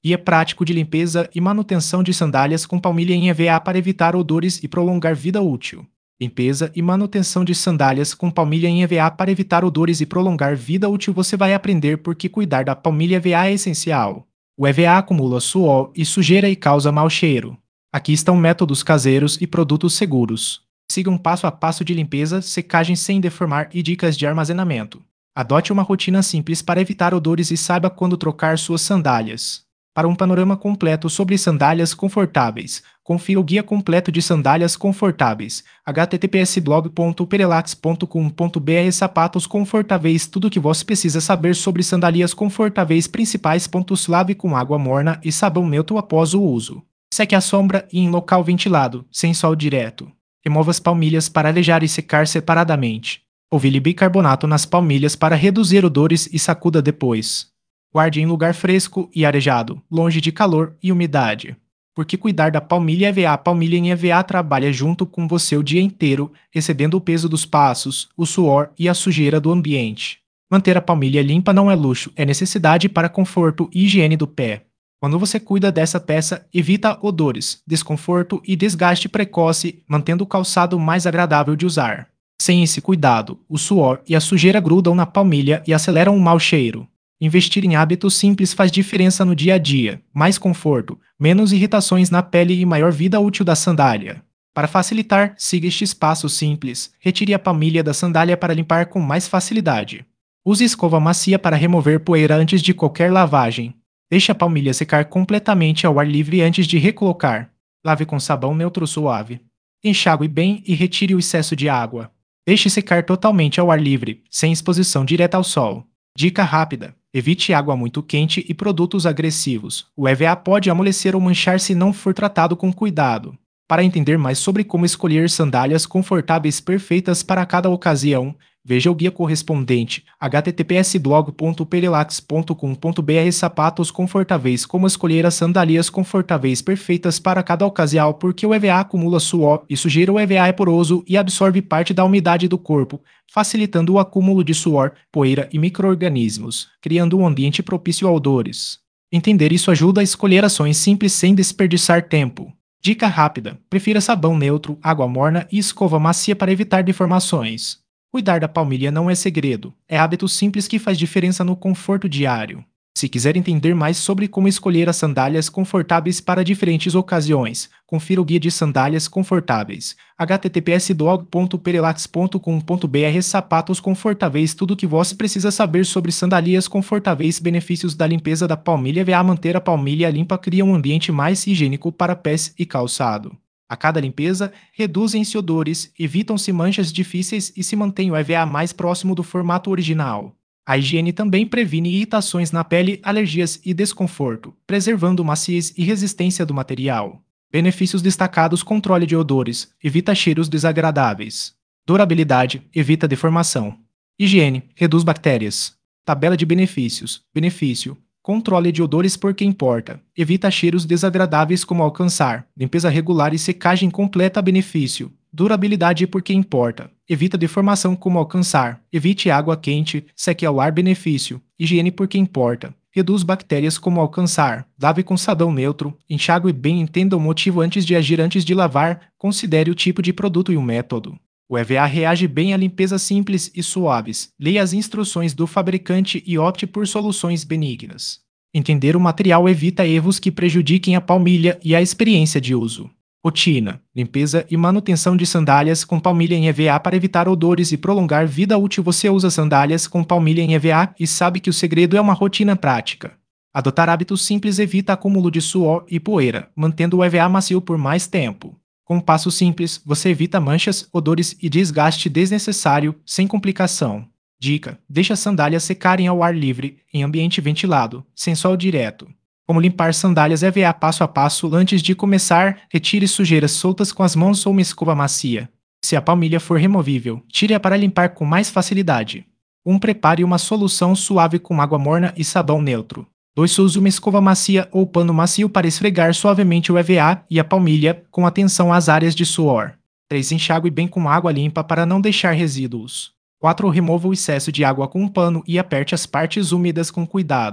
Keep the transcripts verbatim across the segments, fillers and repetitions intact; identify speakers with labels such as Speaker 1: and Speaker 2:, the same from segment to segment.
Speaker 1: Guia prático de limpeza e manutenção de sandálias com palmilha em E V A para evitar odores e prolongar vida útil. Limpeza e manutenção de sandálias com palmilha em E V A para evitar odores e prolongar vida útil. Você vai aprender por que cuidar da palmilha E V A é essencial. O E V A acumula suor e sujeira e causa mau cheiro. Aqui estão métodos caseiros e produtos seguros. Siga um passo a passo de limpeza, secagem sem deformar e dicas de armazenamento. Adote uma rotina simples para evitar odores e saiba quando trocar suas sandálias. Para um panorama completo sobre sandálias confortáveis, confira o Guia Completo de Sandálias Confortáveis, h t t p s blog ponto perelax ponto com ponto b r. Sapatos confortáveis. Tudo o que você precisa saber sobre sandálias confortáveis. Principais pontos: lave com água morna e sabão neutro após o uso. Seque à sombra e em local ventilado, sem sol direto. Remova as palmilhas para alejar e secar separadamente. Polvilhe bicarbonato nas palmilhas para reduzir odores e sacuda depois. Guarde em lugar fresco e arejado, longe de calor e umidade. Porque cuidar da palmilha E V A. A palmilha em E V A trabalha junto com você o dia inteiro, recebendo o peso dos passos, o suor e a sujeira do ambiente. Manter a palmilha limpa não é luxo, é necessidade para conforto e higiene do pé. Quando você cuida dessa peça, evita odores, desconforto e desgaste precoce, mantendo o calçado mais agradável de usar. Sem esse cuidado, o suor e a sujeira grudam na palmilha e aceleram o mau cheiro. Investir em hábitos simples faz diferença no dia a dia: mais conforto, menos irritações na pele e maior vida útil da sandália. Para facilitar, siga estes passos simples. Retire a palmilha da sandália para limpar com mais facilidade. Use escova macia para remover poeira antes de qualquer lavagem. Deixe a palmilha secar completamente ao ar livre antes de recolocar. Lave com sabão neutro suave. Enxague bem e retire o excesso de água. Deixe secar totalmente ao ar livre, sem exposição direta ao sol. Dica rápida: evite água muito quente e produtos agressivos. O E V A pode amolecer ou manchar se não for tratado com cuidado. Para entender mais sobre como escolher sandálias confortáveis perfeitas para cada ocasião, veja o guia correspondente, h t t p s blog ponto perelax ponto com ponto b r. Sapatos confortáveis: como escolher as sandálias confortáveis perfeitas para cada ocasião. Porque o E V A acumula suor e sujeira. O E V A é poroso e absorve parte da umidade do corpo, facilitando o acúmulo de suor, poeira e micro-organismos, criando um ambiente propício a odores. Entender isso ajuda a escolher ações simples sem desperdiçar tempo. Dica rápida: prefira sabão neutro, água morna e escova macia para evitar deformações. Cuidar da palmilha não é segredo, é hábito simples que faz diferença no conforto diário. Se quiser entender mais sobre como escolher as sandálias confortáveis para diferentes ocasiões, confira o Guia de Sandálias Confortáveis, h t t p s blog ponto perelax ponto com ponto b r. Sapatos confortáveis: tudo o que você precisa saber sobre sandálias confortáveis. Benefícios da limpeza da palmilha E V A. Manter a palmilha limpa cria um ambiente mais higiênico para pés e calçado. A cada limpeza, reduzem-se odores, evitam-se manchas difíceis e se mantém o E V A mais próximo do formato original. A higiene também previne irritações na pele, alergias e desconforto, preservando maciez e resistência do material. Benefícios destacados: controle de odores, evita cheiros desagradáveis. Durabilidade, evita deformação. Higiene, reduz bactérias. Tabela de benefícios. Benefício: controle de odores porque importa. Evita cheiros desagradáveis como alcançar. Limpeza regular e secagem completa. Benefício: durabilidade porque importa. Evita deformação como alcançar. Evite água quente, seque ao ar. Benefício: higiene porque importa. Reduz bactérias como alcançar. Lave com sabão neutro. Enxague bem. Entenda o motivo antes de agir. Antes de lavar, considere o tipo de produto e o método. O E V A reage bem a limpezas simples e suaves. Leia as instruções do fabricante e opte por soluções benignas. Entender o material evita erros que prejudiquem a palmilha e a experiência de uso. Rotina: limpeza e manutenção de sandálias com palmilha em E V A para evitar odores e prolongar vida útil. Você usa sandálias com palmilha em E V A e sabe que o segredo é uma rotina prática. Adotar hábitos simples evita acúmulo de suor e poeira, mantendo o E V A macio por mais tempo. Com um passo simples, você evita manchas, odores e desgaste desnecessário, sem complicação. Dica: deixe as sandálias secarem ao ar livre, em ambiente ventilado, sem sol direto. Como limpar sandálias E V A passo a passo. Antes de começar, retire sujeiras soltas com as mãos ou uma escova macia. Se a palmilha for removível, tire-a para limpar com mais facilidade. um Prepare uma solução suave com água morna e sabão neutro. dois Use uma escova macia ou pano macio para esfregar suavemente o E V A e a palmilha, com atenção às áreas de suor. três Enxague bem com água limpa para não deixar resíduos. quatro Remova o excesso de água com um pano e aperte as partes úmidas com cuidado.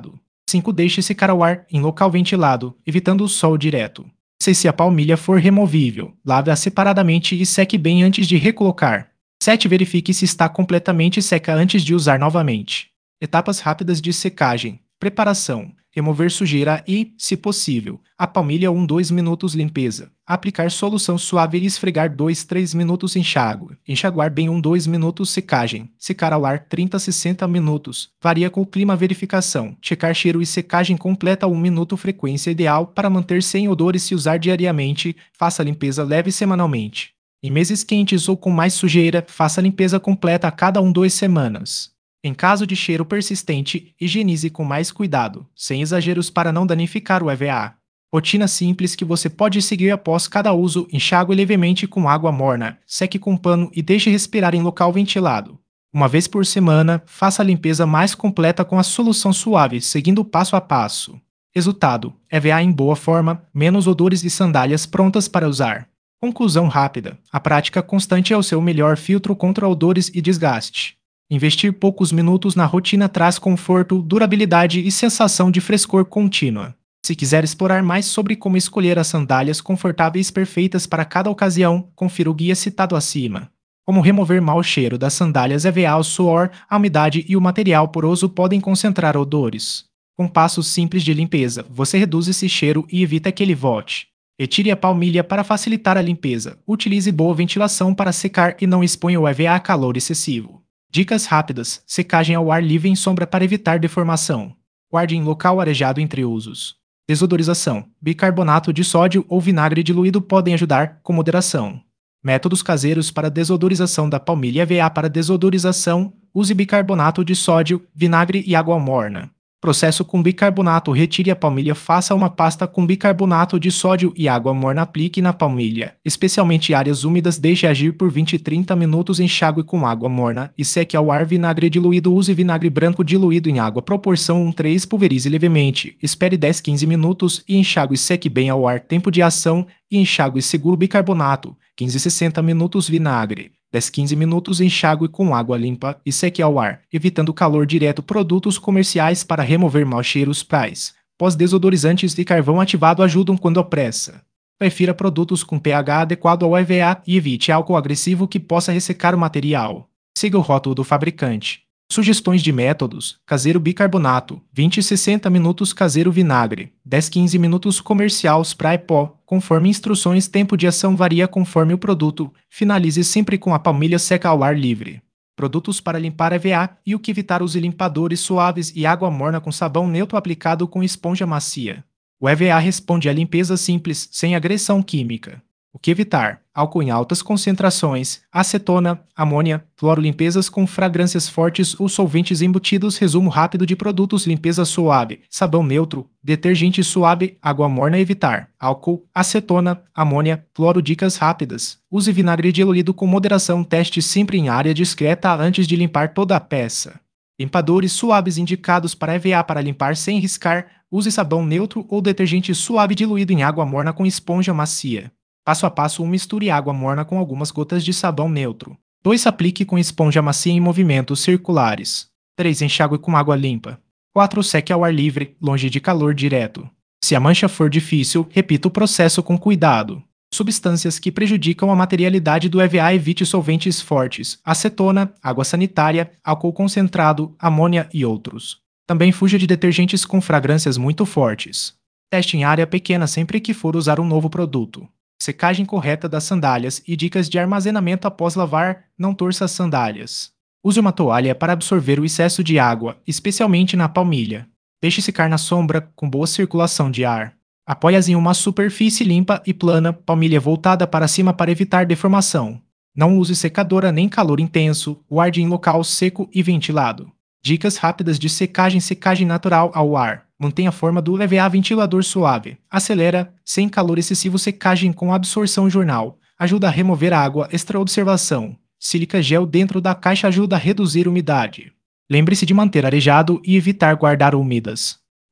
Speaker 1: cinco. Deixe secar ao ar em local ventilado, evitando o sol direto. seis. Se a palmilha for removível, lave-a separadamente e seque bem antes de recolocar. sete. Verifique se está completamente seca antes de usar novamente. Etapas rápidas de secagem. Preparação. Remover sujeira e, se possível, a palmilha um a dois minutos limpeza. Aplicar solução suave e esfregar dois a três minutos enxágue. Enxaguar bem um a dois minutos secagem. Secar ao ar trinta a sessenta minutos. Varia com o clima verificação. Checar cheiro e secagem completa um minuto frequência ideal para manter sem odores se usar diariamente. Faça limpeza leve semanalmente. Em meses quentes ou com mais sujeira, faça a limpeza completa a cada um a duas semanas. Em caso de cheiro persistente, higienize com mais cuidado, sem exageros para não danificar o E V A. Rotina simples que você pode seguir após cada uso: enxague levemente com água morna, seque com pano e deixe respirar em local ventilado. Uma vez por semana, faça a limpeza mais completa com a solução suave, seguindo passo a passo. Resultado: E V A em boa forma, menos odores e sandálias prontas para usar. Conclusão rápida: a prática constante é o seu melhor filtro contra odores e desgaste. Investir poucos minutos na rotina traz conforto, durabilidade e sensação de frescor contínua. Se quiser explorar mais sobre como escolher as sandálias confortáveis perfeitas para cada ocasião, confira o guia citado acima. Como remover mau cheiro das sandálias E V A: o suor, a umidade e o material poroso podem concentrar odores. Com passos simples de limpeza, você reduz esse cheiro e evita que ele volte. Retire a palmilha para facilitar a limpeza. Utilize boa ventilação para secar e não exponha o E V A a calor excessivo. Dicas rápidas: secagem ao ar livre em sombra para evitar deformação. Guarde em local arejado entre usos. Desodorização: bicarbonato de sódio ou vinagre diluído podem ajudar, com moderação. Métodos caseiros para desodorização da palmilha E V A: para desodorização, use bicarbonato de sódio, vinagre e água morna. Processo com bicarbonato: retire a palmilha, faça uma pasta com bicarbonato de sódio e água morna, aplique na palmilha, especialmente áreas úmidas, deixe agir por vinte a trinta minutos, enxague com água morna e seque ao ar. Vinagre diluído: use vinagre branco diluído em água, proporção um a três, pulverize levemente, espere dez a quinze minutos e enxague e seque bem ao ar. Tempo de ação e enxague seguro: bicarbonato, quinze a sessenta minutos, vinagre, dez a quinze minutos, enxague com água limpa e seque ao ar, evitando calor direto. Produtos comerciais para remover maus cheiros: pás, pós-desodorizantes de carvão ativado ajudam quando opressa. Prefira produtos com pH adequado ao E V A e evite álcool agressivo que possa ressecar o material. Siga o rótulo do fabricante. Sugestões de métodos: caseiro: bicarbonato, vinte a sessenta minutos, caseiro: vinagre, dez a quinze minutos, comercial: spray pó, conforme instruções. Tempo de ação varia conforme o produto. Finalize sempre com a palmilha seca ao ar livre. Produtos para limpar E V A e o que evitar: use limpadores suaves e água morna com sabão neutro aplicado com esponja macia. O E V A responde à limpeza simples, sem agressão química. O que evitar: álcool em altas concentrações, acetona, amônia, cloro, limpezas com fragrâncias fortes ou solventes embutidos. Resumo rápido de produtos: limpeza suave, sabão neutro, detergente suave, água morna. Evitar: álcool, acetona, amônia, cloro. Dicas rápidas: use vinagre diluído com moderação, teste sempre em área discreta antes de limpar toda a peça. Limpadores suaves indicados para E V A: para limpar sem riscar, use sabão neutro ou detergente suave diluído em água morna com esponja macia. Passo a passo: um misture água morna com algumas gotas de sabão neutro. dois Aplique com esponja macia em movimentos circulares. três Enxague com água limpa. quatro Seque ao ar livre, longe de calor direto. Se a mancha for difícil, repita o processo com cuidado. Substâncias que prejudicam a materialidade do E V A: evite solventes fortes, acetona, água sanitária, álcool concentrado, amônia e outros. Também fuja de detergentes com fragrâncias muito fortes. Teste em área pequena sempre que for usar um novo produto. Secagem correta das sandálias e dicas de armazenamento após lavar: não torça as sandálias. Use uma toalha para absorver o excesso de água, especialmente na palmilha. Deixe secar na sombra, com boa circulação de ar. Apoie-as em uma superfície limpa e plana, palmilha voltada para cima para evitar deformação. Não use secadora nem calor intenso, guarde em local seco e ventilado. Dicas rápidas de secagem: secagem natural ao ar. Mantenha a forma do E V A: ventilador suave. Acelera, sem calor excessivo. Secagem com absorção jornal. Ajuda a remover a água. Extra observação: sílica gel dentro da caixa ajuda a reduzir a umidade. Lembre-se de manter arejado e evitar guardar úmidas.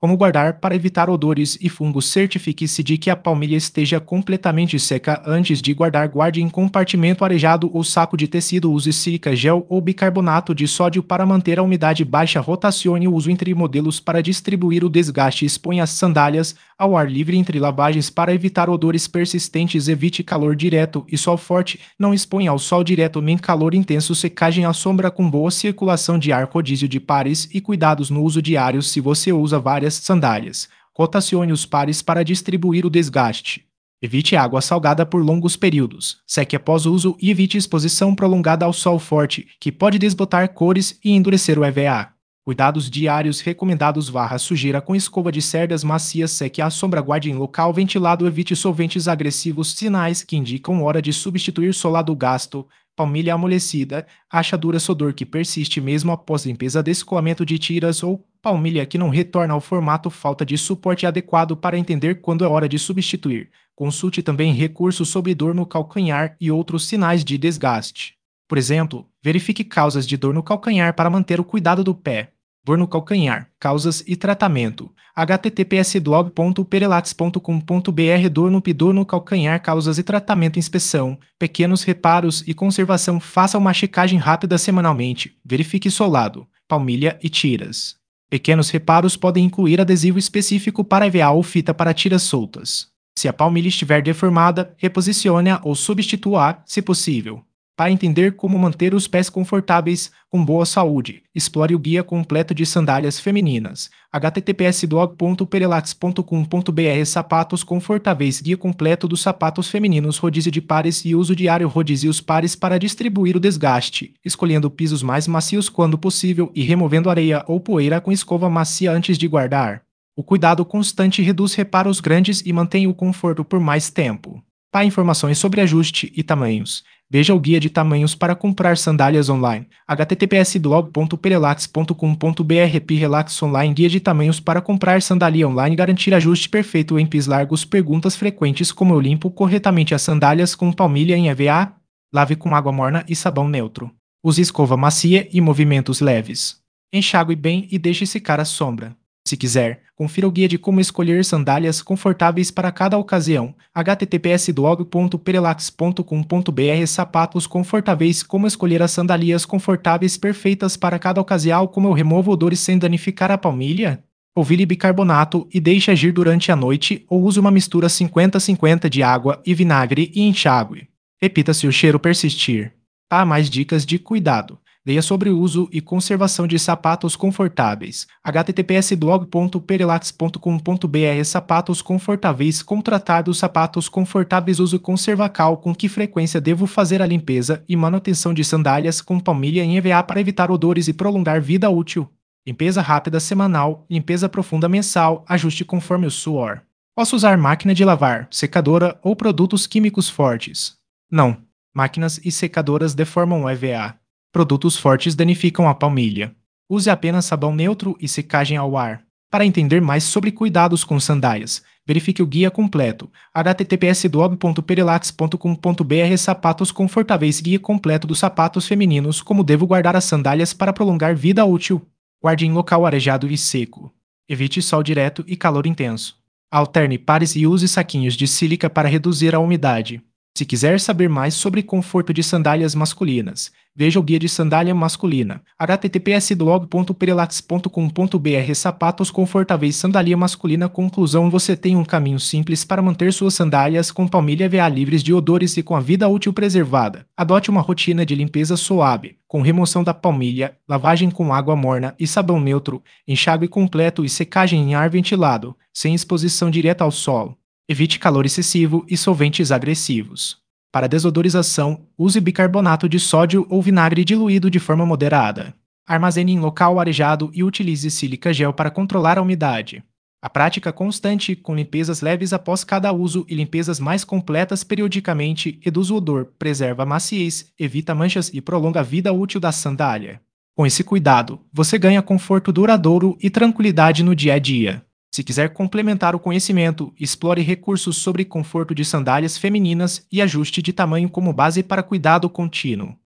Speaker 1: Como guardar para evitar odores e fungos? Certifique-se de que a palmilha esteja completamente seca antes de guardar. Guarde em compartimento arejado ou saco de tecido. Use sílica gel ou bicarbonato de sódio para manter a umidade baixa. Rotacione o uso entre modelos para distribuir o desgaste. Exponha as sandálias ao ar livre entre lavagens para evitar odores persistentes. Evite calor direto e sol forte. Não exponha ao sol direto nem calor intenso. Secagem à sombra com boa circulação de ar. Rodízio de pares e cuidados no uso diário. Se você usa várias sandálias, rotacione os pares para distribuir o desgaste. Evite água salgada por longos períodos. Seque após o uso e evite exposição prolongada ao sol forte, que pode desbotar cores e endurecer o E V A. Cuidados diários recomendados: varra sujeira com escova de cerdas macias. Seque à sombra. Guarde em local ventilado. Evite solventes agressivos. Sinais que indicam hora de substituir: solado gasto, palmilha amolecida, rachadura, sodor que persiste mesmo após limpeza, descolamento de tiras ou palmilha que não retorna ao formato, falta de suporte adequado. Para entender quando é hora de substituir, consulte também recursos sobre dor no calcanhar e outros sinais de desgaste. Por exemplo, verifique causas de dor no calcanhar para manter o cuidado do pé. Dor no calcanhar, causas e tratamento. h t t p s blog ponto perelax ponto com ponto b r. Dor no pé, dor no calcanhar, causas e tratamento. Inspeção, pequenos reparos e conservação. Faça uma checagem rápida semanalmente. Verifique solado, palmilha e tiras. Pequenos reparos podem incluir adesivo específico para E V A ou fita para tiras soltas. Se a palmilha estiver deformada, reposicione-a ou substitua-a, se possível. Para entender como manter os pés confortáveis com boa saúde, explore o guia completo de sandálias femininas. h t t p s blog ponto perelax ponto com ponto b r. Sapatos confortáveis, guia completo dos sapatos femininos, rodízio de pares e uso diário. Rodizie os pares para distribuir o desgaste, escolhendo pisos mais macios quando possível e removendo areia ou poeira com escova macia antes de guardar. O cuidado constante reduz reparos grandes e mantém o conforto por mais tempo. Para informações sobre ajuste e tamanhos, veja o guia de tamanhos para comprar sandálias online. h t t p s blog ponto perelax ponto com ponto b r. P-Relax Online, guia de tamanhos para comprar sandália online. Garantir ajuste perfeito em pés largos. Perguntas frequentes: como eu limpo corretamente as sandálias com palmilha em E V A? Lave com água morna e sabão neutro. Use escova macia e movimentos leves. Enxague bem e deixe secar à sombra. Se quiser, confira o guia de como escolher sandálias confortáveis para cada ocasião. h t t p s blog ponto perelax ponto com ponto b r. Sapatos confortáveis, como escolher as sandálias confortáveis perfeitas para cada ocasião. Como eu removo odores sem danificar a palmilha? Polvilhe bicarbonato e deixe agir durante a noite, ou use uma mistura cinquenta a cinquenta de água e vinagre e enxague. Repita se o cheiro persistir. Há mais dicas de cuidado. Leia sobre o uso e conservação de sapatos confortáveis. h t t p s blog ponto perelax ponto com ponto b r. Sapatos confortáveis. Como tratar dos sapatos confortáveis? Uso conservacal. Com que frequência devo fazer a limpeza e manutenção de sandálias com palmilha em E V A para evitar odores e prolongar vida útil? Limpeza rápida semanal, limpeza profunda mensal, ajuste conforme o suor. Posso usar máquina de lavar, secadora ou produtos químicos fortes? Não. Máquinas e secadoras deformam o E V A. Produtos fortes danificam a palmilha. Use apenas sabão neutro e secagem ao ar. Para entender mais sobre cuidados com sandálias, verifique o guia completo. h t t p s blog ponto perelax ponto com ponto b r. Sapatos confortáveis, guia completo dos sapatos femininos. Como devo guardar as sandálias para prolongar vida útil? Guarde em local arejado e seco. Evite sol direto e calor intenso. Alterne pares e use saquinhos de sílica para reduzir a umidade. Se quiser saber mais sobre conforto de sandálias masculinas, veja o guia de sandália masculina. h t t p s blog ponto perelax ponto com ponto b r. Sapatos confortáveis, sandália masculina. Conclusão: você tem um caminho simples para manter suas sandálias com palmilha E V A livres de odores e com a vida útil preservada. Adote uma rotina de limpeza suave, com remoção da palmilha, lavagem com água morna e sabão neutro, enxágue completo e secagem em ar ventilado, sem exposição direta ao solo. Evite calor excessivo e solventes agressivos. Para desodorização, use bicarbonato de sódio ou vinagre diluído de forma moderada. Armazene em local arejado e utilize sílica gel para controlar a umidade. A prática constante, com limpezas leves após cada uso e limpezas mais completas periodicamente, reduz o odor, preserva a maciez, evita manchas e prolonga a vida útil da sandália. Com esse cuidado, você ganha conforto duradouro e tranquilidade no dia a dia. Se quiser complementar o conhecimento, explore recursos sobre conforto de sandálias femininas e ajuste de tamanho como base para cuidado contínuo.